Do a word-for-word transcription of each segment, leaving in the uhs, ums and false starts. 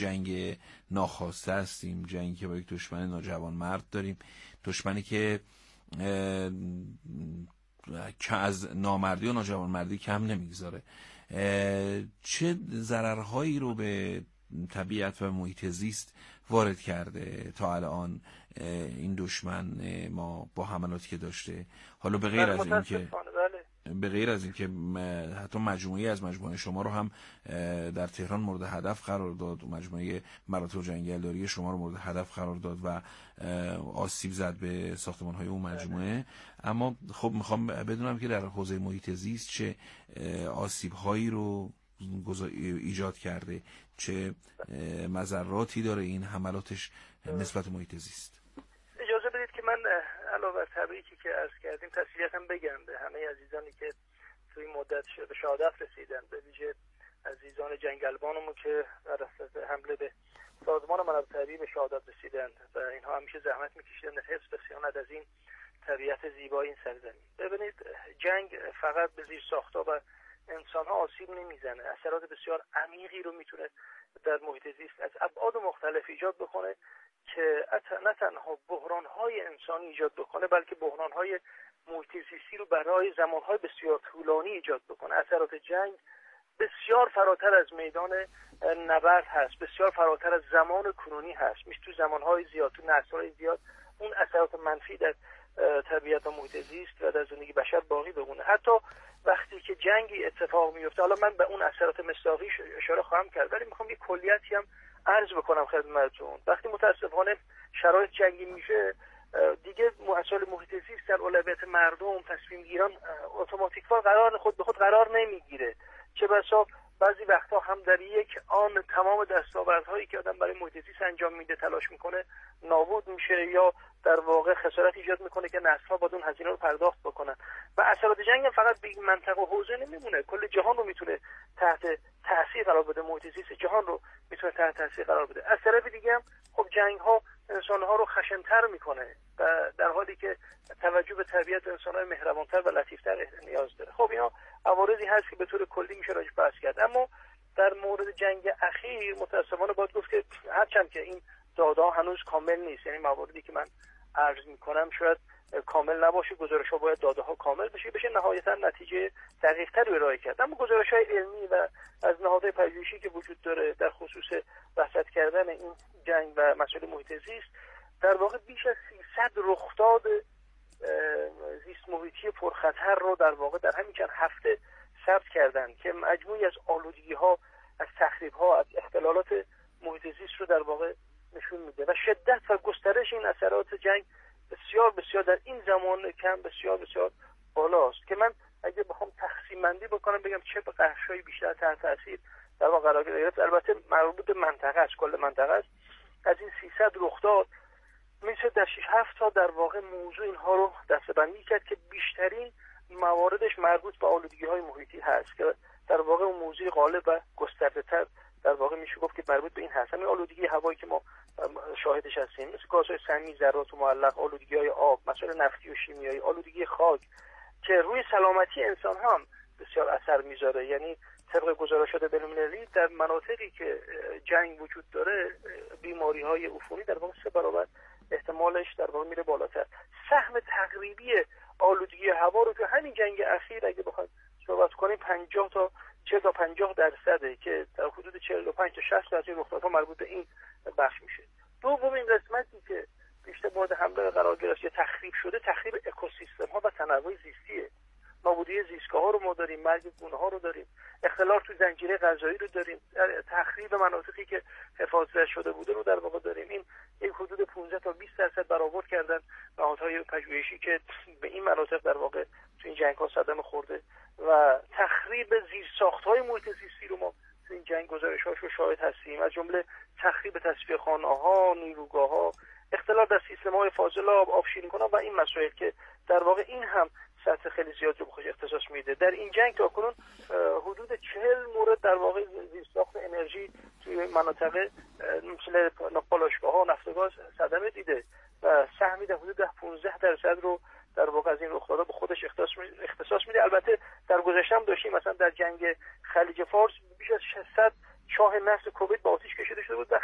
جنگ ناخواسته هستیم، جنگی که با یک دشمن ناجوانمرد داریم، دشمنی که که از نامردی و ناجوانمردی کم نمیگذاره. چه ضررهایی رو به طبیعت و محیط زیست وارد کرده تا الان این دشمن ما با حملاتی که داشته؟ حالا به غیر از این که به غیر از این که حتی مجموعی از مجموعه شما رو هم در تهران مورد هدف قرار داد و مجموعه مراتع و جنگلداری شما رو مورد هدف قرار داد و آسیب زد به ساختمان‌های اون مجموعه، اما خب میخوام بدونم که در حوزه محیط زیست چه آسیب‌هایی رو ایجاد کرده، چه مضراتی داره این حملاتش نسبت محیط زیست. اجازه بدید که من علاوه بر تبریکی که عرض کردیم تسلیتم بگم به همه عزیزانی که توی مدت به شهادت رسیدن، به ویژه عزیزان جنگلبانمون که در اثر حمله به سازمان مراتع به شهادت رسیدند و اینها همیشه زحمت میکشیدن در حفظ و صیانت از این طبیعت زیبای این سرزمین. ببینید جنگ فقط به زیر ساخت‌ها و انسان‌ها آسیب نمیزنه، اثرات بسیار عمیقی رو میتونه در محیط زیست از ابعاد مختلف ایجاد بکنه که نه تنها بحران‌های انسانی ایجاد بکنه بلکه بحران‌های محیط زیستی رو برای زمان‌های بسیار طولانی ایجاد بکنه. اثرات جنگ بسیار فراتر از میدان نبرد هست، بسیار فراتر از زمان کنونی هست. میشه تو زمان‌های زیاد، تو نسل‌های زیاد اون اثرات منفی در طبیعت و محیط زیست و در زندگی بشر باقی بمونه. حتی وقتی که جنگی اتفاق میفته، حالا من به اون اثرات مصداقیش اشاره خواهم کرد، ولی میخوام یه کلیتی هم عرض بکنم خدمتتون. وقتی متاسفانه شرایط جنگی میشه دیگه مسائل محیط زیست در اولویت مردم تصمیم گیران اتوماتیکوار قرار خود به خود قرار نمیگیره، چه بسا بعضی وقتا هم در یک آن تمام دستاوردهایی که آدم برای محیط زیست انجام میده تلاش میکنه نابود میشه یا در واقع خسارت ایجاد میکنه که نسل‌ها باید اون هزینه رو پرداخت بکنن. و اثرات جنگ فقط به این منطقه و حوزه نمیمونه، کل جهان رو میتونه تحت تاثیر قرار بده، محیط زیست جهان رو میتونه تحت تاثیر قرار بده. از طرف دیگه هم خب جنگ‌ها انسان‌ها رو خشن‌تر میکنه و در حالی که توجه به طبیعت انسان‌های مهربان‌تر و لطیف‌تر نیاز داره. خب اینا عوارضی هست که به طور کلی میشه راجع بحث کرد. اما در مورد جنگ اخیر متأسفانه باید گفت که هرچند که این داده هنوز کامل نیست، یعنی مواردی که من عرض میکنم شاید کامل نباشه، گزارش‌ها باید داده ها کامل بشه بشه نهایتا نتیجه دقیق‌تر رو ارائه کرد. اما گزارش‌های علمی و از نهادهای پژوهشی که وجود داره در خصوص بحث کردن این جنگ و مسائل محیط زیست در واقع بیش از سیصد رخداد زیست محیطی پرخطر رو در واقع در همین چند هفته ثبت کردن که مجموعی از آلودگی‌ها، از تخریب‌ها، از اختلالات محیط زیست رو در واقع نشون میده و شدت و گسترش این اثرات جنگ بسیار بسیار در این زمان کم بسیار بسیار بالاست که من اگه بخوام تقسیم بندی بکنم بگم چه بخش‌های بیشتر تحت تاثیر در واقع قرار گرفت، البته مربوط به منطقه است، کل منطقه است. از این سیصد رخداد میشه در شش هفت تا در واقع موضوع اینها رو دسته‌بندی کرد که بیشترین مواردش مربوط به آلودگی‌های محیطی هست که در واقع اون موضوع غالب و گسترده‌تر در واقع میشه گفت که مربوط به این هست. همین آلودگی هوایی که ما شاهدش هستیم مثل گازهای سمی، ذرات و معلق، آلودگی‌های آب، مسائل نفتی و شیمیایی، آلودگی خاک که روی سلامتی انسان هم بسیار اثر میذاره. یعنی طبق گزارشات بین‌المللی در مناطقی که جنگ وجود داره بیماری‌های عفونی در واقع سه برابر احتمالش در واقع میره بالاتر. سهم تقریبی آلودگی هوا رو که همین جنگ اخیر اگه بخوایم صحبت کنیم پنجاه تا چهل تا پنجاه درصده که در حدود چهل و پنج تا شصت درصد رخدادها مربوط به این بخش میشه. دومین قسمتی که بیشتر مورد حمله قرار گرفت یا تخریب شده تخریب اکوسیستم ها و تنوع زیستیه. نابودی زیستگاه ها رو ما داریم، مرگ گونه ها رو داریم، اختلال تو زنجیره غذایی رو داریم، تخریب مناطقی که حفاظت شده بوده رو در واقع داریم. این یک حدود پانزده تا بیست درصد برآورد کردن نهادهای پژوهشی که به این مناطق در واقع تو این جنگ ها صدمه خورده و تخریب زیرساخت‌های محیط زیستی رو ما تو این جنگ گزارش‌هاش رو شاهد هستیم، از جمله تخریب تصفیه خانه‌ها، نیروگاه‌ها، اختلال در سیستم‌های فاضل آب، آب شیرین‌کنان و این مسائل که در واقع این هم سطح خیلی زیاد رو به خودش اختصاص میده. در این جنگ تاکنون حدود چهل مورد در واقع زیرساخت انرژی توی مناطق مثل پالایشگاه‌ها و نفت و گاز صدمه دیده و سهمی در حدود ده پانزده درصد رو در واقع از این رخدادها به خودش اختصاص میده. البته در گذشته هم داشتیم مثلا در جنگ خلیج فارس بیش از ششصد چاه نفت کویت با آتش کشیده شده بود و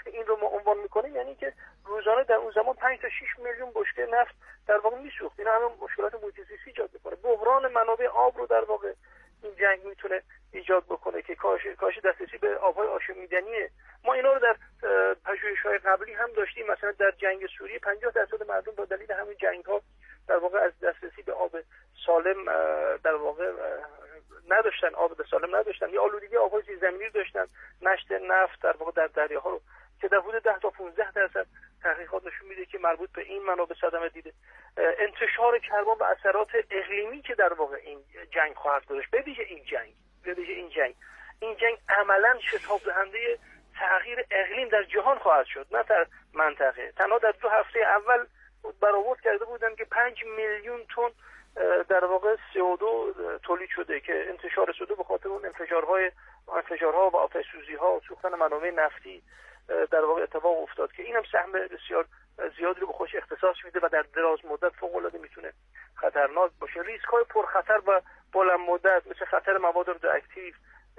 یعنی که روزانه در اون زمان پنج تا شش میلیون بشکه نفت در واقع میسوخت. اینا همه مشکلات محیط زیستی ایجاد میکنه. بحران منابع آب رو در واقع این جنگ میتونه ایجاد بکنه که کاهش کاهش دسترسی به آبهای آشامیدنیه. ما اینا رو در پژوهش‌های قبلی هم داشتیم. مثلا در جنگ سوریه پنجاه درصد مردم با دلیل همین جنگ‌ها در واقع از دسترسی به آب سالم در واقع نداشتن، آب سالم نداشتن، یا آلودگی آب‌های زیرزمینی رو داشتن، نشت نفت در واقع در دریاها رو که در حدود ده تا پانزده درصد تحقیقات نشون میده که مربوط به این منابع صدمه دیده. انتشار کربن و اثرات اقلیمی که در واقع این جنگ خواهد گذاشت، به ویژه این جنگ به ویژه این جنگ این جنگ عملاً شتاب دهنده تغییر اقلیم در جهان خواهد شد، نه در منطقه. تنها در دو هفته اول برآورد کرده بودن که پنج میلیون تن در واقع سی او دو تولید شده که انتشار شده به خاطر اون انفجارهای انفجارها و آتش‌سوزی‌ها و سوختن منابع نفتی در واقع اتفاق افتاد که اینم سهم بسیار زیادی رو به خودش اختصاص میده و در دراز مدت فوق‌العاده میتونه خطرناک باشه. ریسک‌های پرخطر و بلند مدت مثل خطر مواد رادیواکتیو،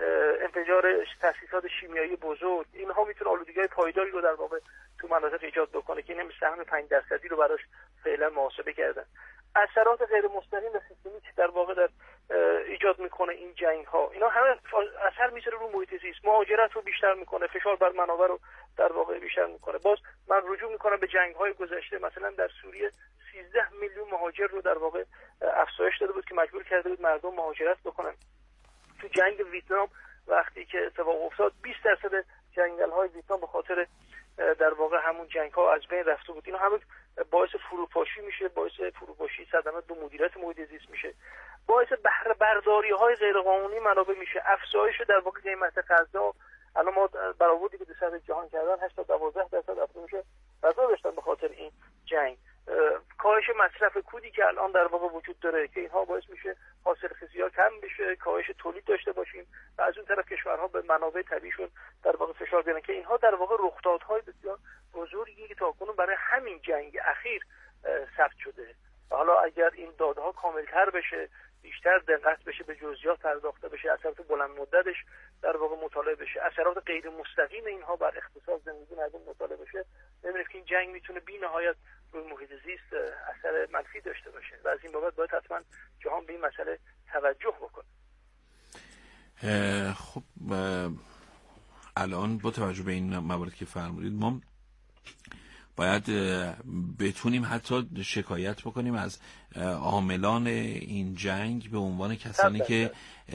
انفجار تأسیسات شیمیایی بزرگ، اینها میتونه آلودگی‌های پایداری رو در واقع تو مناطق ایجاد بکنه که این سهم پنج درصدی رو براش فعلا محاسبه کردن. اثرات غیر مستقیم و سیستمی که در واقع در ایجاد میکنه این جنگ ها، اینا همه اثر میذاره رو محیط زیست. مهاجرت رو بیشتر میکنه، فشار بر منابع رو در واقع بیشتر میکنه. باز من رجوع میکنم به جنگ های گذشته. مثلا در سوریه سیزده میلیون مهاجر رو در واقع افزایش داده بود که مجبور کرده بود مردم مهاجرت بکنن. تو جنگ ویتنام وقتی که اتفاق افتاد بیست درصد جنگل های ویتنام به خاطر در واقع همون جنگ ها از بین رفته بود. اینا همه باعث فروپاشی میشه، باعث فروپاشی صدمات به مدیریت محیط زیست میشه، باعث بهره برداری های غیر قانونی منابع میشه، افزایش در واقع قیمت غذا. الان ما برآوردی که در سطح جهان کردن هشت تا دوازده درصد افزایش غذا داشتن به خاطر این جنگ. کاهش مصرف کودی که الان در واقع وجود داره که اینها باعث میشه حاصلخیزی‌ها کم بشه، کاهش تولید داشته باشیم و از اون طرف کشورها به منابع طبیعیشون در واقع فشار بیارن که اینها در واقع رخدادهای بسیار بزرگی که تاکنون برای همین جنگ اخیر ثبت شده. حالا اگر این داده‌ها کاملتر بشه، بیشتر دقت بشه، به جزئیات پرداخته بشه، اثرات بلند مدتش در واقع مطالعه بشه، اثرات غیر مستقیم اینها بر اقتصاد زندگی مردم مطالعه بشه، ببینید که این جنگ میتونه بی‌نهایت روی محیط زیست اثر منفی داشته باشه و از این بابت باید حتما جهان به این مسئله توجه بکنه. خب الان با توجه به این مواردی که فرمودید ما باید بتونیم حتی شکایت بکنیم از عاملان این جنگ به عنوان کسانی که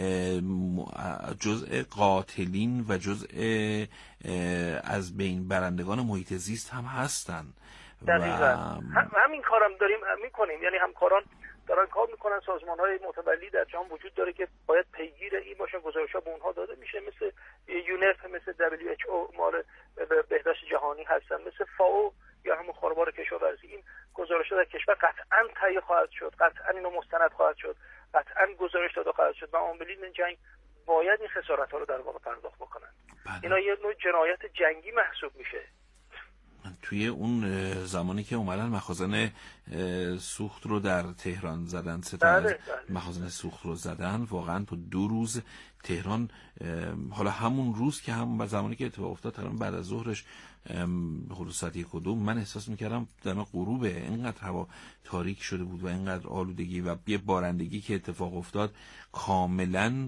جزء قاتلین و جزء از بین برندگان محیط زیست هم هستن. دقیقاً هم همین کارم داریم میکنیم، یعنی همکاران دارن کار میکنن. سازمان‌های متولی در جهان وجود داره که باید پیگیر این باشن، گزارش‌ها به اونها داده میشه، مثل یونپ، مثل دبلیو اچ او مال بهداشت جهانی هستن، مثل فاو یا همون خانوار کشاورزی. این گزارش‌ها در کشور قطعاً تهیه خواهد شد، قطعاً اینو مستند خواهد شد، قطعاً گزارش داده خواهد شد و عاملین جنگ باید این خسارت‌ها رو در واقع پرداخت بکنن. بله. اینا یه نوع جنایت جنگی محسوب میشه. توی اون زمانی که اومدن مخازن سوخت رو در تهران زدن، سه تا از مخازن سوخت رو زدن، واقعا تو دو روز تهران، حالا همون روز که هم زمانی که اتفاق افتاد تقریبا بعد از ظهرش حدود ساعت یک و دو من احساس میکردم در غروب، اینقدر هوا تاریک شده بود و اینقدر آلودگی و یه بارندگی که اتفاق افتاد کاملا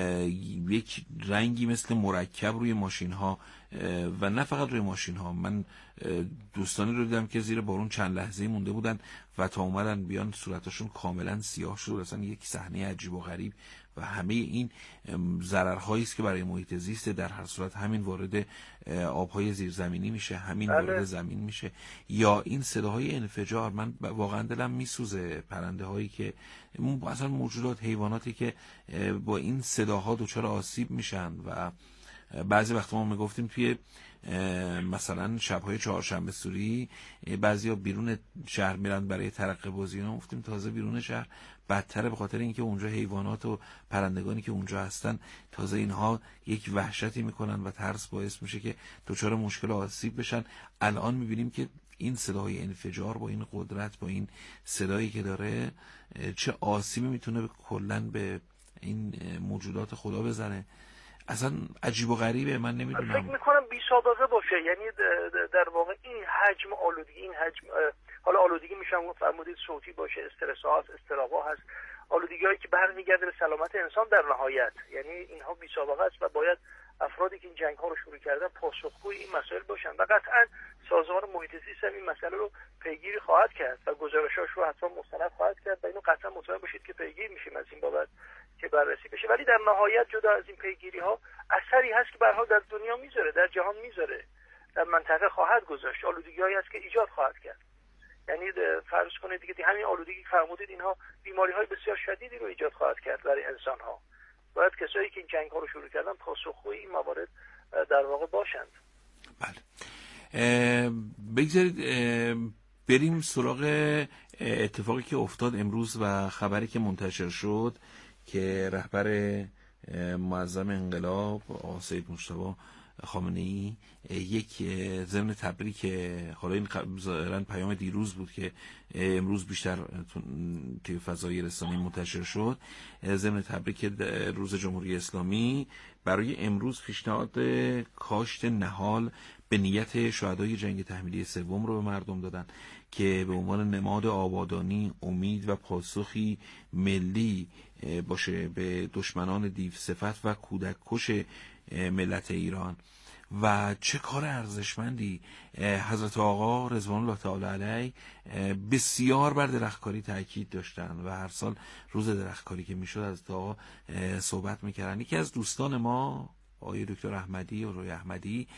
یک رنگی مثل مرکب روی ماشین ها و نه فقط روی ماشین ها. من دوستانی رو دیدم که زیر بارون چند لحظه مونده بودن و تا اومدن بیان صورتشون کاملا سیاه شد. اصلا یک صحنه عجیب و غریب و همه این ضررهایی است که برای محیط زیست در هر صورت همین وارد آبهای زیرزمینی میشه، همین وارد بله. زمین میشه، یا این صداهای انفجار. من واقعا دلم میسوزه پرنده هایی که اصلا موجودات حیواناتی که با این صداها دچار آسیب میشن و بعضی وقتا ما میگفتیم توی مثلا شب‌های چهارشنبه سوری بعضیا بیرون شهر میرن برای ترقه بازی، اینا گفتیم تازه بیرون شهر بدتره، به خاطر اینکه اونجا حیوانات و پرندگانی که اونجا هستن تازه اینها یک وحشتی میکنن و ترس باعث میشه که دچار مشکل آسیب بشن. الان میبینیم که این صدای انفجار با این قدرت، با این صدایی که داره، چه آسیبی میتونه کلاً به این موجودات خدا بزنه. اصلا عجیب و غریبه. من نمیدونم، فکر میکنم بیست سابقه باشه. یعنی در واقع این حجم آلودگی، این حجم حالا آلودگی میشم فرمودید صوتی باشه، استرس ها هست، اضطراب ها هست، آلودگی هایی که برمیگرده به سلامت انسان در نهایت. یعنی اینها بی سابقه است و باید افرادی که این جنگ ها رو شروع کردن پاسخگوی این مسائل باشن و قطعا سازمان محیط زیست هم این مسئله رو پیگیری خواهد کرد و گزارشاش رو حتما مستند خواهد کرد و اینو قطعا مطمئن باشید که پیگیر میشیم از این بابت که بررسی بشه. ولی در نهایت جدا از این پیگیری ها اثری هست که به هر حال در دنیا میذاره، در جهان میذاره، در منطقه خواهد گذاشت، آلودگی هایی هست که ایجاد خواهد کرد. یعنی فرض کنید دیگه همین آلودگی که فرمودید اینها بیماری های بسیار شدیدی رو ایجاد خواهد کرد برای انسان ها. باید کسایی که این جنگ ها رو شروع کردن پاسخگوی این موارد در واقع باشند. بله. بگذارید بریم سراغ اتفاقی که افتاد امروز و خبری که منتشر شد که رهبر معظم انقلاب آقای سید مجتبی خامنه‌ای یک ضمن تبریک، حالا این ظاهرا پیام دیروز بود که امروز بیشتر توی فضای رسانه‌ای منتشر شد، ضمن تبریک روز جمهوری اسلامی برای امروز پیشنهاد کاشت نهال به نیت شهدای جنگ تحمیلی سوم رو به مردم دادن که به عنوان نماد آبادانی، امید و پاسخی ملی باشه به دشمنان دیو صفت و کودک کش ملت ایران. و چه کار ارزشمندی! حضرت آقا رضوان الله تعالی علیه بسیار بر درختکاری تاکید داشتن و هر سال روز درختکاری که میشد حضرت آقا صحبت میکردن. یکی از دوستان ما آقای دکتر احمدی و روی احمدی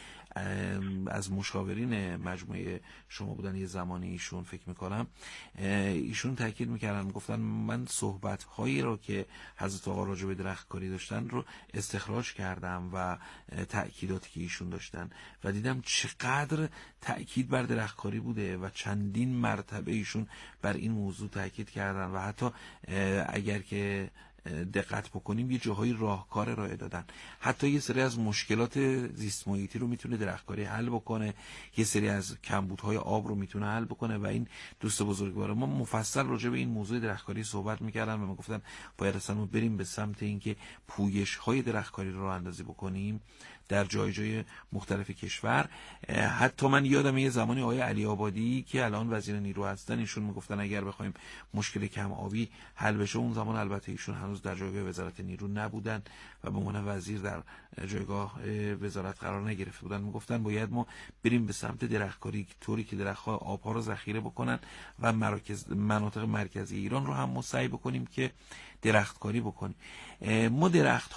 از مشاورین مجموعه شما بودن یه زمانی، ایشون فکر میکنم ایشون تاکید میکردن، گفتن من صحبت هایی رو که حضرت آقا راجع به درختکاری داشتن رو استخراج کردم و تاکیداتی که ایشون داشتن و دیدم چقدر تاکید بر درختکاری بوده و چندین مرتبه ایشون بر این موضوع تاکید کردن و حتی اگر که دقت بکنیم یه جاهای راهکار ارائه دادن. حتی یه سری از مشکلات زیست محیطی رو میتونه درختکاری حل بکنه، یه سری از کمبودهای آب رو میتونه حل بکنه و این دوست بزرگوار ما مفصل راجع به این موضوع درختکاری صحبت میکردن و ما گفتن باید اصلا بریم به سمت اینکه پویش های درختکاری رو اندازی بکنیم در جای جای مختلف کشور. حتی من یادم یه زمانی آقای علی آبادی که الان وزیر نیرو هستن، ایشون میگفتن اگر بخوایم مشکل کم آبی حل بشه، اون زمان البته ایشون هنوز در جایگاه وزارت نیرو نبودن و به عنوان وزیر در جایگاه وزارت قرار نگرفته بودن، میگفتن باید ما بریم به سمت درختکاری طوری که درخت‌ها آب‌ها رو ذخیره بکنن و مراکز مناطق مرکزی ایران رو هم ما سعی بکنیم که درختکاری بکنیم. ما درخت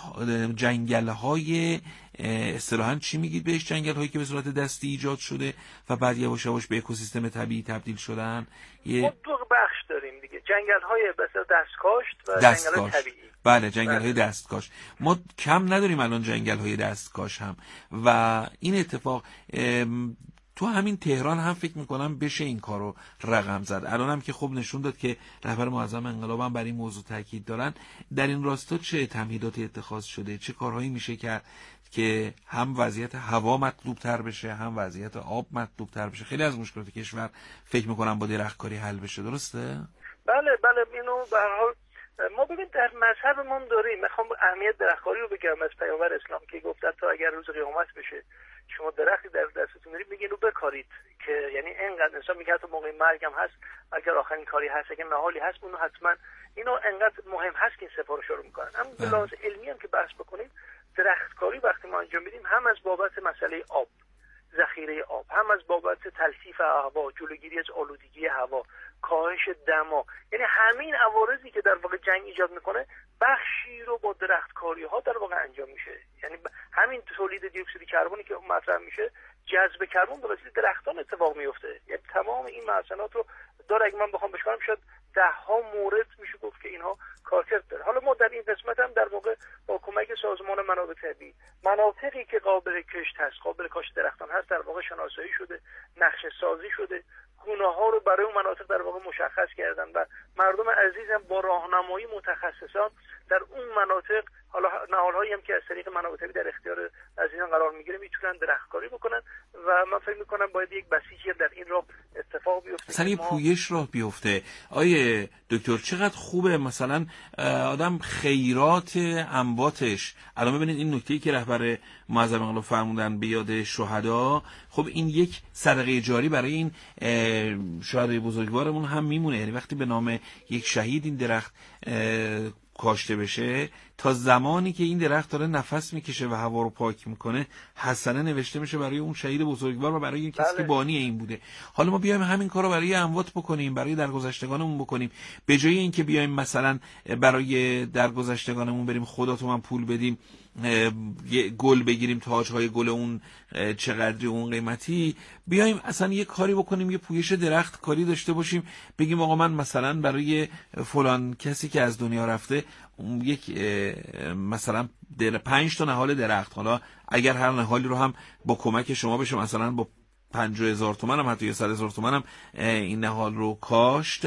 جنگل‌های اصطلاحاً چی میگید بهش، جنگل‌هایی که به صورت دستی ایجاد شده و بعد یواش یواش به اکوسیستم طبیعی تبدیل شدن؟ یه ما دو بخش داریم دیگه، جنگل‌های به صورت دستکاشت و دستکاش. جنگل‌های طبیعی. بله، جنگل‌های دستکاش. ما کم نداریم الان جنگل‌های دستکاش هم و این اتفاق تو همین تهران هم فکر میکنم بشه این کارو رقم زد. الان هم که خب نشون داد که رهبر معظم انقلاب هم بر این موضوع تاکید دارن. در این راستا چه تمهیداتی اتخاذ شده، چه کارهایی میشه کرد که هم وضعیت هوا مطلوب تر بشه، هم وضعیت آب مطلوب تر بشه؟ خیلی از مشکلات کشور فکر میکنم با درختکاری حل بشه، درسته؟ بله بله، اینو به هر حال ما ببین در مذهبمون داریم. میخوام اهمیت درختکاری رو بگم از پیامبر اسلام که گفت تا اگر روز قیامت بشه شما درختی در دستتون دارید میگین رو بکارید، که یعنی اینقدر انسان میگه تو موقع مرگ هم هست، اگر آخرین کاری هست، اگر نهالی هست، اونو حتما اینو انقدر مهم هست که این سفارش رو میکنن. هم به لحاظ علمی هم که بحث بکنیم، درختکاری وقتی ما انجام میدیم هم از بابت مسئله آب، ذخیره آب، هم از بابت تلطیف هوا، جلوگیری از آلودگی هوا، کاهش دما، یعنی همه این عوارضی که در واقع جنگ ایجاد میکنه بخشی رو با درختکاری ها در واقع انجام میشه. یعنی همین تولید دی اکسید کربنی که مطرح میشه، جذب کربن به وسیله درختان اتفاق میفته. یعنی تمام این معصنات رو داره. اگه من بخوام بشکارم شاید ده ها مورد میشه گفت که اینها کارکرد داره. حالا ما در این قسمت هم در واقع با کمک سازمان منابع طبیعی مناطقی که قابل کشت هست، قابل کاشت درختان هست، در واقع شناسایی شده، نقشه سازی شده، گونه ها رو برای اون مناطق در واقع مشخص کردن و مردم عزیزم با راهنمایی متخصصان در اون مناطق حالا نهال‌هایی هم که از طریق منابع در اختیار عزیزان قرار میگیره میتونن درختکاری بکنن و من فکر میکنم باید یک بسیجی در این راه اتفاق بیفته، مثلا یه پویش راه بیفته. آیه دکتر چقدر خوبه مثلا آدم خیرات امواتش، الان ببینید این نکته‌ای که رهبر معظم انقلاب فرمودن به یاد شهدا، خب این یک صدقه جاری برای این شهدای بزرگوارمون هم میمونه. یعنی وقتی به نام یک شهید این درخت کاشته بشه، تا زمانی که این درخت داره نفس میکشه و هوا رو پاک میکنه حسنه نوشته میشه برای اون شهید بزرگوار و برای این کسی که بانی این بوده. حالا ما بیایم همین کارو برای اموات بکنیم، برای درگذشتگانمون بکنیم، به جای اینکه بیایم مثلا برای درگذشتگانمون بریم خدا تو من پول بدیم یه گل بگیریم، تاج‌های گل اون چقدری اون قیمتی، بیایم اصلا یه کاری بکنیم، یه پویش درخت کاری داشته باشیم، بگیم آقا من مثلا برای فلان کسی که از دنیا رفته یک مثلا پنج تا نهال درخت، حالا اگر هر نهالی رو هم با کمک شما بشه مثلا با پنجاه هزار تومن هم حتی صد هزار تومن هم این نهال رو کاشت،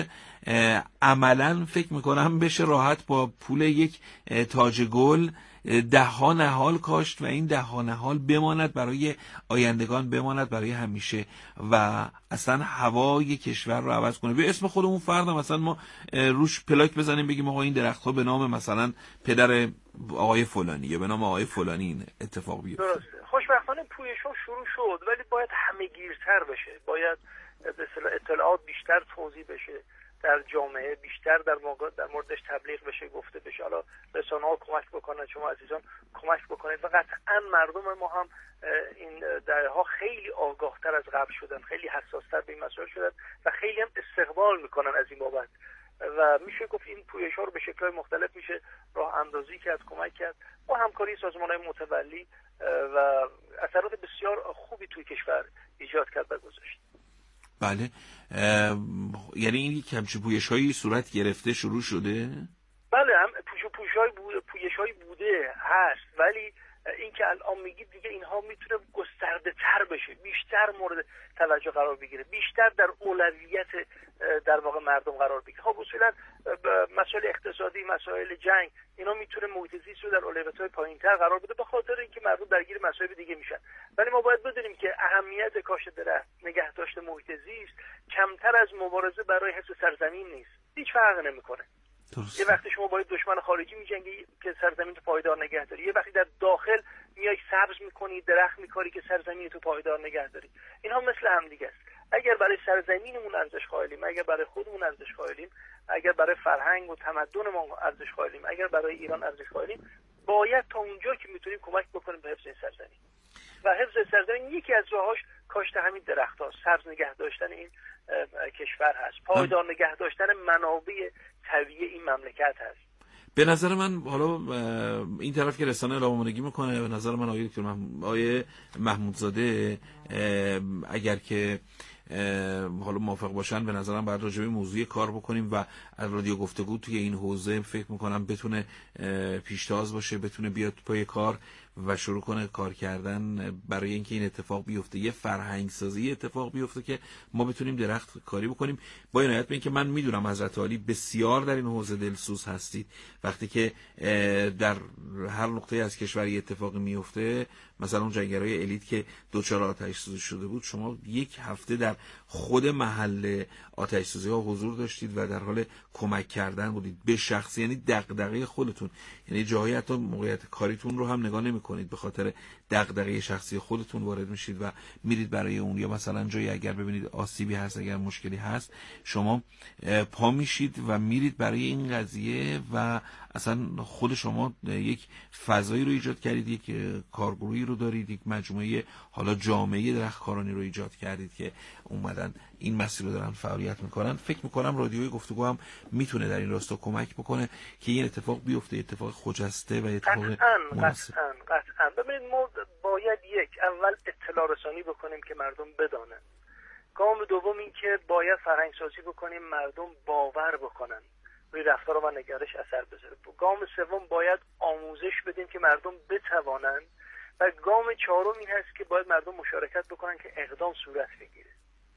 عملا فکر میکنم بشه راحت با پول یک تاج گل ده ها نهال کاشت و این ده ها نهال بماند برای آیندگان، بماند برای همیشه و اصلا هوای کشور رو عوض کنه. به اسم خودمون فرد مثلا ما روش پلاک بزنیم بگیم آقا این درخت ها به نام مثلا پدر آقای فلانی یا به نام آقای فلانی این اتفاق بیفته. درسته. خوشبختانه پویش ها شروع شد ولی باید همه گیرتر بشه، باید به اصطلاح اطلاعات بیشتر توزیع بشه در جامعه، بیشتر در موقع در موردش تبلیغ بشه، گفته بشه. حالا رسانه‌ها کمک بکنن، شما عزیزان کمک بکنید و قطعا مردم ما هم این دهه‌ها خیلی آگاهتر از قبل شدن، خیلی حساس‌تر به این مسائل شدن و خیلی هم استقبال میکنن از این بابت و میشه گفت این پویش‌ها رو به شکل‌های مختلف میشه راه اندازی کرد، کمک کرد با همکاری سازمان‌های متولی و اثرات بسیار خوبی توی کشور ایجاد کرد و گذاشت. بله، یعنی این یک همچین پویش‌هایی صورت گرفته شروع شده؟ بله، هم پوش پوش‌های بوده، پویش‌هایی بوده هست، ولی این که الان میگید دیگه اینها میتونه گسترده تر بشه، بیشتر مورد توجه قرار بگیره، بیشتر در اولویت در واقع مردم قرار بگیره. خب اصولا مسائل اقتصادی، مسائل جنگ، اینا میتونه محیط زیست رو در اولویت‌های پایین‌تر قرار بده به خاطر اینکه مردم درگیر مسائل دیگه میشن. ولی ما باید بدونیم که اهمیت کاشت درخت، نگهداشت محیط زیست کمتر از مبارزه برای حفظ سرزمین نیست. هیچ فرق نمیکنه. درست. یه وقتی شما با دشمن خارجی میجنگی که سرزمین تو پایدار نگه داری، یه وقتی در داخل میای سبز میکنی، درخت میکاری که سرزمین تو پایدار نگه داری. اینها مثل هم دیگه است. اگر برای سرزمینمون ارزش قائلیم، اگر برای خودمون ارزش قائلیم، اگر برای فرهنگ و تمدن ما ارزش قائلیم، اگر برای ایران ارزش قائلیم، باید تا اونجا که میتونیم کمک بکنیم به حفظ این سرزمین. و حفظ سرزمین یکی از راهاش کاشت همین درخت هاست، سبز نگه داشتن این کشور هست، پایدار نگه داشتن منابع طبیعی این مملکت هست. به نظر من حالا این طرف که رسانه اعلام‌آمادگی میکنه، به نظر من آقای دکتر آقای محمودزاده اگر که حالا موافق باشن به نظرم باید راجع به موضوع کار بکنیم و از رادیو گفتگو توی این حوزه فکر میکنم بتونه پیشتاز باشه، بتونه بیاد پای کار و شروع کنه کار کردن برای اینکه این اتفاق بیفته، یه فرهنگ سازی اتفاق بیفته که ما بتونیم درخت کاری بکنیم. با عنایت به اینکه من میدونم حضرت عالی بسیار در این حوزه دلسوز هستید، وقتی که در هر نقطه از کشور یه اتفاقی میفته، مثلا اون جنگل‌های الیت که دوچار آتش سوزی شده بود، شما یک هفته در خود محل آتش سوزی ها حضور داشتید و در حال کمک کردن بودید به شخص، یعنی دغدغه خودتون، یعنی جایی حتی موقعیت کاریتون رو هم نگاه نمی‌کنید، به خاطر دغدغه شخصی خودتون وارد میشید و میرید برای اون. یا مثلا جایی اگر ببینید آسیبی هست، اگر مشکلی هست، شما پا میشید و میرید برای این قضیه و اصلا خود شما یک فضایی رو ایجاد کردید، یک کارگروهی رو دارید، یک مجموعه حالا جامعه درختکارانی رو ایجاد کردید که اومدن این مسیر رو دارن فعالیت میکنن. فکر میکنم رادیوی گفتگو هم میتونه در این راستا کمک بکنه که این اتفاق بیفته، اتفاق خجسته و اتفاق مناسب. قطعاً قطعاً. ببینید ما باید یک اول اطلاع رسانی بکنیم که مردم بدانن. گام دوم این که باید فرهنگ سازی بکنیم مردم باور بکنن، روی رفتار و نگرش اثر بذاره. گام سوم باید آموزش بدیم که مردم بتوانند و گام چهارم این هست که باید مردم مشارکت بکنن که اقدام صورت بگیره.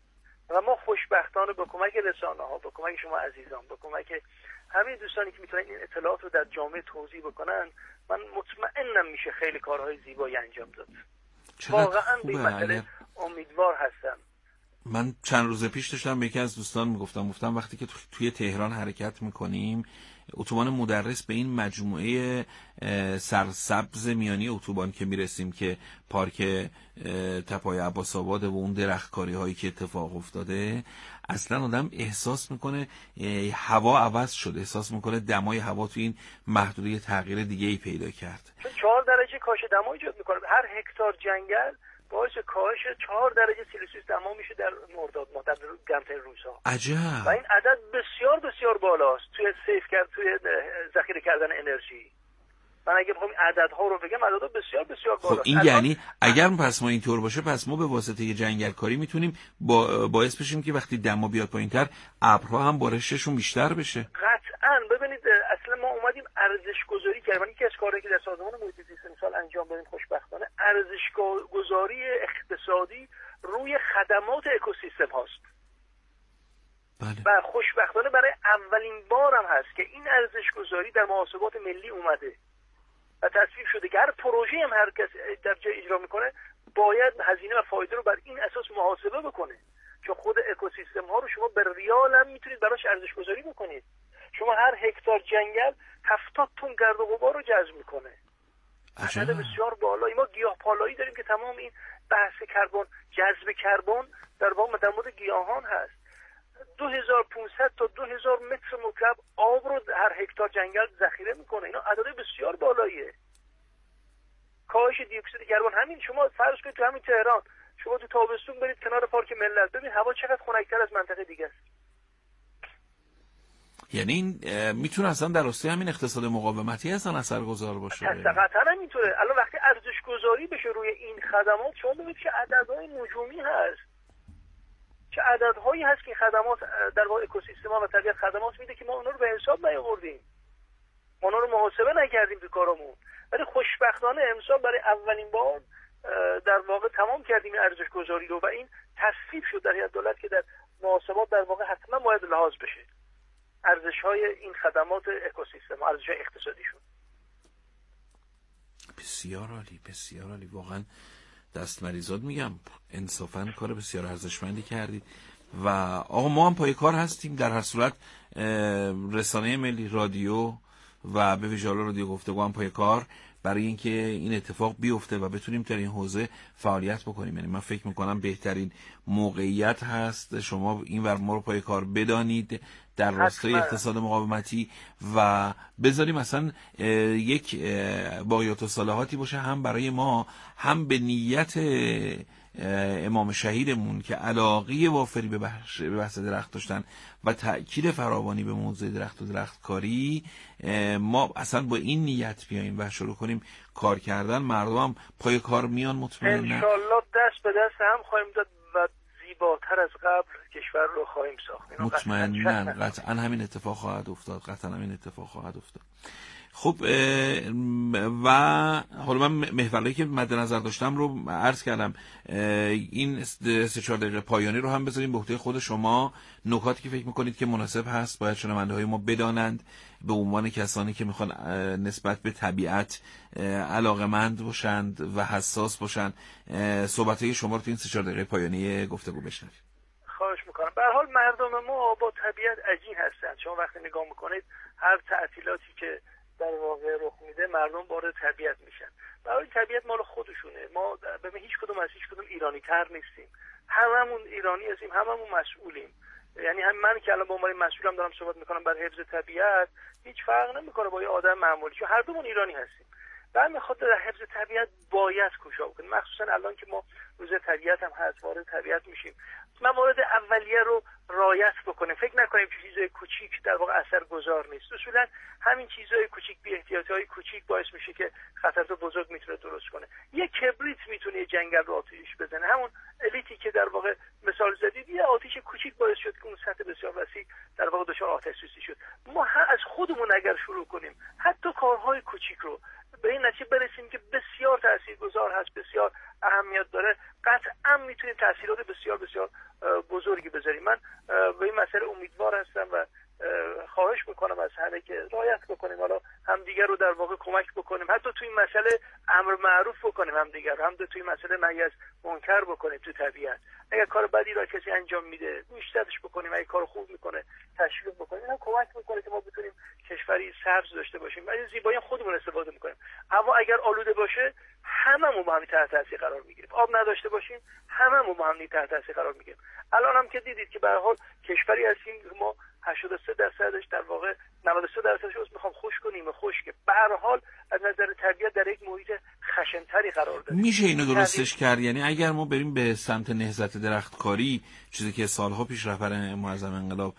و ما خوشبختانه با کمک رسانه‌ها، با کمک شما عزیزان، با کمک همه دوستانی که میتونن این اطلاعات رو در جامعه توزیع بکنن، من مطمئنم میشه خیلی کارهای زیبایی انجام داد. واقعا به این مسئله اگر... امیدوار هستم. من چند روز پیش داشتم به یکی از دوستان میگفتم گفتم وقتی که توی تهران حرکت میکنیم، اتوبان مدرس به این مجموعه سرسبز میانی اتوبان که میرسیم که پارک تپای عباس آباد و اون درختکاری هایی که اتفاق افتاده، اصلا آدم احساس میکنه هوا عوض شده، احساس میکنه دمای هوا توی این محدوده تغییر دیگه ای پیدا کرد. چهار درجه کاهش دما ایجاد میکنه. هر هکتار جنگل باعث کاهش چهار درجه سلسیوس دما میشه در مرداد ماه، در گرمترین روزها. عجب. و این عدد بسیار بسیار بالاست توی سیف کرد، توی ذخیره کردن انرژی. من اگه بخوام عددها رو بگم، عددها بسیار بسیار بالاست. خب این یعنی اگر پس ما اینطور باشه، پس ما به واسطه جنگل کاری میتونیم با باعث بشیم که وقتی دما بیاد پایینتر ابرها هم بارششون بیشتر بشه. قطعاً. ببینید اصلا ما اومدیم ارزش گذاری کردیم. من یکی از کارهایی که در سازمان محیط زیست امسال انجام دادیم خوشبختانه ارزش گذاری اقتصادی روی خدمات اکوسیستم هاست. بله. و خوشبختانه برای اولین بارم هست که این ارزش گذاری در محاسبات ملی اومده و تصویب شده که هر پروژه هم هر کس در جای اجرا میکنه باید هزینه و فایده رو بر این اساس محاسبه بکنه، چون خود اکوسیستم ها رو شما به ریال هم میتونید براش ارزش گذاری بکنید. شما هر هکتار جنگل هفتاد تن گرد و غبار رو جذب میکنه. عدد بسیار بالایی. ما گیاه پالایی داریم که تمام این بحث کربن، جذب کربن در واقع در مورد گیاهان هست. دو هزار و پانصد تا دو هزار متر مکعب آب رو هر هکتار جنگل ذخیره میکنه. اینا عدد بسیار بالاییه. کاهش دی اکسید کربن همین. شما فرض کنید تو همین تهران شما تو تابستون برید کنار پارک ملت، ببین هوا چقدر خنک‌تر از منطقه دیگه است. یعنی این میتونه اصلا در راستای همین اقتصاد مقاومتی اصلا اثرگذار باشه. قطعا اینطوره. الان وقتی ارزش گذاری بشه روی این خدمات، شما ببینید چه عددهای نجومی هست، چه عددهایی هست که خدمات در واقع اکوسیستم‌ها و طبیعت خدمات میده که ما اونا رو به حساب نیاوردیم، اونا رو محاسبه نکردیم تو کارمون. ولی خوشبختانه امسال برای اولین بار در واقع تمام کردیم این ارزش گذاری رو و این تصویب شد در هیئت دولت که در محاسبات در واقع حتما باید لحاظ بشه ارزش‌های این خدمات اکوسیستم، ارزش‌های اقتصادیشون. بسیار عالی، بسیار عالی. واقعا دست مریزاد میگم، انصافاً کار بسیار ارزشمندی کردید و آقا ما هم پای کار هستیم. در هر صورت رسانه ملی، رادیو و به ویژه رادیو گفتگو هم پای کار برای اینکه این اتفاق بیفته و بتونیم در این حوزه فعالیت بکنیم. یعنی من فکر میکنم بهترین موقعیت هست شما این ور ما رو پای کار بدانید در راستای اقتصاد مقاومتی و بذاریم اصلا یک باقیات و صالحاتی باشه هم برای ما، هم به نیت امام شهیدمون که علاقه وافری به بحث, به بحث درخت داشتن و تأکید فراوانی به موضوع درخت و درختکاری. ما اصلا با این نیت بیاییم و شروع کنیم کار کردن، مردم هم پای کار میان مطمئنا. انشالله دست به دست هم خواهیم داد و زیباتر از قبل کشور رو خواهیم ساخت. مطمئنا قطعا همین اتفاق خواهد افتاد، قطعا همین اتفاق خواهد افتاد. خب و حالا من محوری که مد نظر داشتم رو عرض کردم. این سه چهار دقیقه پایانی رو هم بذاریم به عهده خود شما، نکاتی که فکر میکنید که مناسب هست باید شنونده های ما بدانند به عنوان کسانی که میخوان نسبت به طبیعت علاقمند باشند و حساس باشند. صحبت های شما رو تو این سه چهار دقیقه پایانی گفتگو بشنویم. خواهش میکنم. به هر حال مردم ما با طبیعت عجین هستند. شما وقتی نگاه میکنید هر تعطیلاتی که در واقع رخ میده مردم وارد طبیعت میشن. برای طبیعت مال خودشونه. ما ببین هیچ کدوم از هیچ کدوم ایرانی تر نیستیم. هممون ایرانی هستیم، هممون مسئولیم. یعنی هم من که الان به عنوان مسئولم دارم صحبت میکنم بر حفظ طبیعت، هیچ فرق نمیکنه با یه آدم معمولی، چون هر دومون ایرانی هستیم. به همین خاطر در حفظ طبیعت باید کوشش کنیم، مخصوصا الان که ما روز طبیعت هم هست، وارد طبیعت میشیم. موارد اولیه رو رعایت بکنیم. فکر نکنیم چیزای کوچیک در واقع اثرگذار نیست. اصولا همین چیزای کوچیک، بی احتیاطی‌های کوچیک باعث میشه که خطرات بزرگ میتونه درست کنه. یه کبریت میتونه یه جنگل رو آتش بزنه. همون الیتی که در واقع مثال زدید، یه آتش کوچیک باعث شد که اون سطح بسیار وسیع در واقع دچار آتش سوزی شد. ما از خودمون اگر شروع کنیم حتی کارهای کوچیک رو به این نتیجه برسیم که بسیار تاثیرگذار هست، بسیار اهمیت داره، قطعا میتونیم تاثیرات بسیار بسیار بزرگی بذاریم. من به این مسئله امیدوار هستم و خواهش میکنم از همه که رعایت بکنیم، حالا همدیگر رو در واقع کمک بکنیم، حتی توی این مسئله امر معروف بکنیم همدیگر رو، هم توی این مسئله نهی از منکر بکنیم تو طبیعت. اگر کار بدی را کسی انجام میده گوشزدش بکنیم، اگر کار خوب میکنه تشویق بکنیم. اینا کمک میکنه که ما بتونیم کشوری سبز داشته باشیم و از زیبایی خودمون استفاده میکنیم. هوا اگر آلوده باشه هممون با هم تحت تاثیر قرار میگیریم. آب نداشته باشیم هممون با هم تحت تاثیر قرار میگیریم. الان هم که دیدید که به هر حال کشوری هستیم ما هشتاد و سه درصدش در واقع نود و سه درصدش رو میخوام خوش کنیم، خشک. به هر حال از نظر طبیعت در یک محیط خشن‌تری قرار داریم. میشه اینو درستش کرد؟ یعنی اگر ما بریم به سمت نهضت درختکاری، چیزی که سالها پیش رهبر معظم انقلاب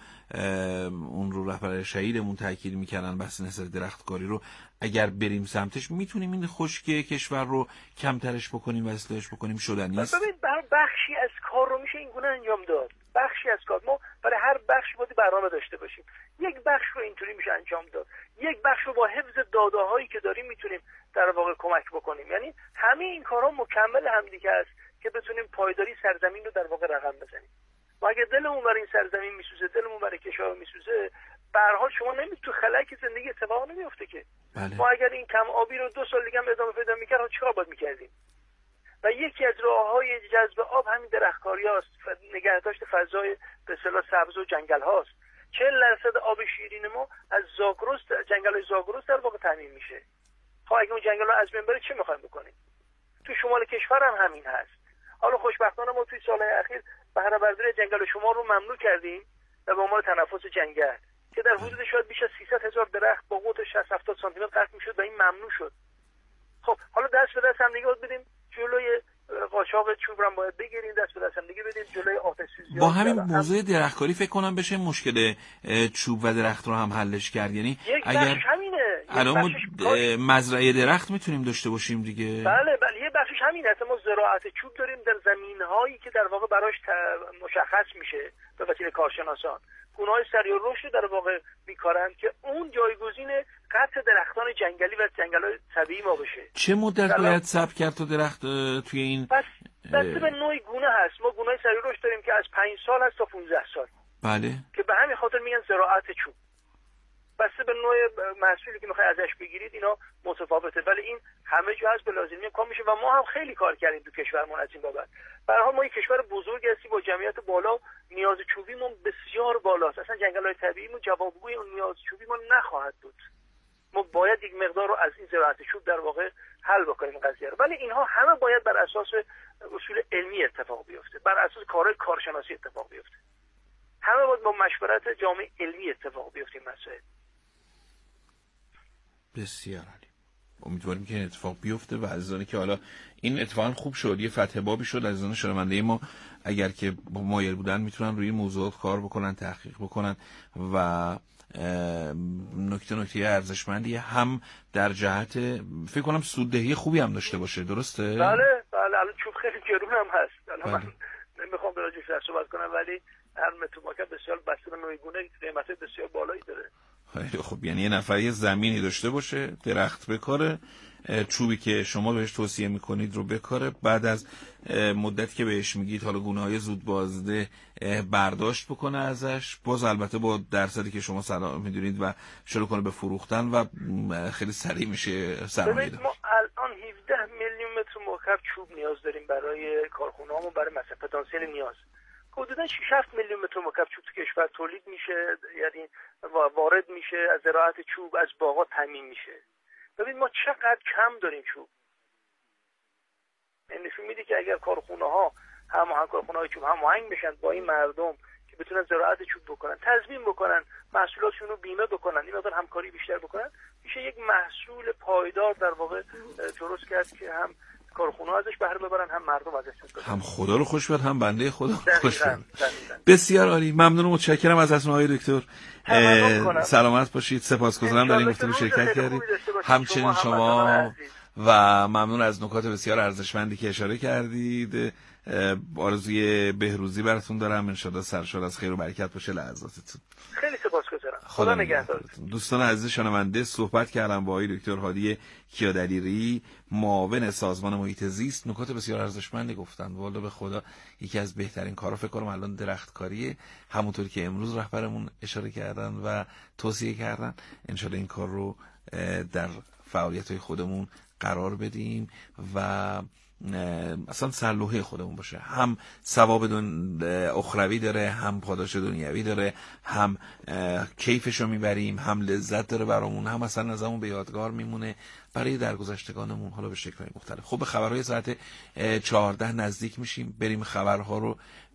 اون رو رهبر شهیدمون تاکید میکردن بحث نهضت درختکاری رو، اگر بریم سمتش میتونیم این خشکی کشور رو کمترش بکنیم و اصلاحش بکنیم؟ شدنی است؟ ببین بخشی از کار رو میشه این گونه انجام داد. بخشی از کار ما برای هر بخش باید برنامه داشته باشیم. یک بخش رو اینطوری میشه انجام داد، یک بخش رو با حفظ داده‌هایی که داریم میتونیم در واقع کمک بکنیم. یعنی همه این کارها مکمل همدیگه است که بتونیم پایداری سرزمین رو در واقع رقم بزنیم. ما اگه دلمون برای این سرزمین میسوزه، دلمون برای کشور میسوزه، به هر حال شما نمیتونید تو خلایی زندگی اتفاق نمیفته که. بله. ما اگر این کم آبی رو دو سال دیگه هم ادامه پیدا می‌کرد چیکار باید می‌کردیم؟ و یکی از راه‌های جذب آب همین درختکاری هاست، نگهداشت فضای به اصطلاح سبز و جنگل هاست. چهل درصد آب شیرین ما از زاگرس، جنگل جاگرس در واقع تامین میشه. خب اگه اون جنگل ها از بین بره چه می‌خوایم بکنیم؟ تو شمال کشور هم همین هست. حالا خوشبختانه ما توی سالهای اخیر بهره برداری جنگل شمال رو ممنوع کردیم و به عنوان تنفس جنگل که در حدود شاید بیش از سیصد هزار درخت با قطر شصت هفتاد سانتی متر قطع میشد و این ممنوع شد. خب حالا دست به دست هم دیگه باید بدیم جلوی قاچاق چوب رو باید بگیریم، دست به دست هم دیگه بدیم جلوی آتش سوزی. با همین موضوع درختکاری فکر کنم بشه مشکل چوب و درخت رو هم حلش کرد. یعنی اگر الان ما مزرعه درخت میتونیم داشته باشیم دیگه. بله بله یه بخشش همین هست. ما زراعت چوب داریم در زمین‌هایی که در واقع براش مشخص میشه به وسیله کارشناسان، گونه‌های سریع رشد در واقع میکارند که اون جایگزین قطع درختان جنگلی و جنگل‌های طبیعی ما بشه. چه مدت باید صبر کرد تا درخت توی این بس بسته به نوع گونه هست. ما گونه‌های سریع رشد داریم که از پنج سال هست تا پانزده سال. بله. که به همین خاطر میگن زراعت چوب. بسته به نوع محصولی که میخوای ازش بگیرید اینا متفاوته، ولی این همه جا هست به لازمی کام میشه و ما هم خیلی کار کردیم تو کشورمون از این بابت. به هر حال ما یک کشور بزرگ هستیم با جمعیت بالا، نیاز چوبیمون بسیار بالاست. اصلا جنگل‌های طبیعیمون جوابگوی اون نیاز چوبیمون نخواهد بود. ما باید یک مقدار رو از این زراعت چوب در واقع حل بکنیم قضیه رو، ولی اینها همه باید بر اساس اصول علمی اتفاق بیفته، بر اساس کارهای کارشناسی اتفاق بیفته. همه باید با مشورت جامعه علمی اتفاق بیفته این مسائل. بسیار عالی. امیدواریم که این اتفاق بیفته و عزیزانی که حالا این اتفاق خوب شد، یه فتح بابی شد، عزیزان شنونده ما اگر که مایل بودن میتونن روی موضوعات کار بکنن، تحقیق بکنن و نکته نکته ارزشمندی هم در جهت فکر کنم سوددهی خوبی هم داشته باشه. درسته؟ بله بله. الان چوب خیلی گرون هم هست. الان من نمیخوام به راجعش صحبت کنم، ولی هر متر مکعب بسیار بسته به نوع گونه قیمت بسیار بالایی داره. خیلی خب. یعنی یه نفر یه زمینی داشته باشه، درخت بکاره، چوبی که شما بهش توصیه میکنید رو بکاره، بعد از مدتی که بهش میگید حالا گونه‌های زود بازده برداشت بکنه ازش، باز البته با درصدی که شما سلام میدونید و شروع کنه به فروختن و خیلی سریع میشه سرمایه دار. ما الان هفده میلیون متر مکعب چوب نیاز داریم برای کارخونه‌هامون، برای مصرف پتانسیل نیاز. حدوداً شش هفت میلیون متر مکعب چوب تو کشور تولید میشه، یعنی وارد میشه از زراعت چوب، از باغات تامین میشه. ببین ما چقدر کم داریم چوب. این نشون میده که اگر کارخونه‌ها هماهنگ کارخونه‌های چوب هماهنگ بشن با این مردم که بتونن زراعت چوب بکنن، تضمین بکنن، محصولاتشون رو بیمه بکنن، این مقدار همکاری بیشتر بکنن، میشه یک محصول پایدار در واقع درست کرد که هم کارخونه‌ها ازش بهره ببرن، هم مردم ازش ببرن. هم خدا رو خوش بیاد، هم بنده خدا خوش بیاد. بسیار عالی. ممنون و متشکرم از اسم آقای دکتر. سلامت باشید. سپاسگزارم در این گفتگو شرکت کردید. همچنین شما و ممنون از نکات بسیار ارزشمندی که اشاره کردید. آرزوی بهروزی براتون دارم. ان شاءالله سرشار از خیر و برکت باشه لحظاتتون. خیلی سپاسگزارم. خدا نگهدار. دوستان عزیز شنونده، صحبت کردم با آقای دکتر هادی کیادلیری، معاون سازمان محیط زیست. نکات بسیار ارزشمندی گفتن. والله به خدا یکی از بهترین کارا فکر کنم الان درختکاریه، همونطور که امروز رهبرمون اشاره کردن و توصیه کردن. انشالله این کار رو در فعالیت‌های خودمون قرار بدیم و اصلا سرلوحه خودمون باشه. هم ثواب اخروی داره، هم پاداش دنیوی داره، هم کیفشو میبریم، هم لذت داره برامون، هم اصلا ازمون به یادگار میمونه برای درگذشتگانمون، حالا به شکل‌های مختلف. خب به خبرهای ساعت چهارده نزدیک میشیم، بریم خبرها رو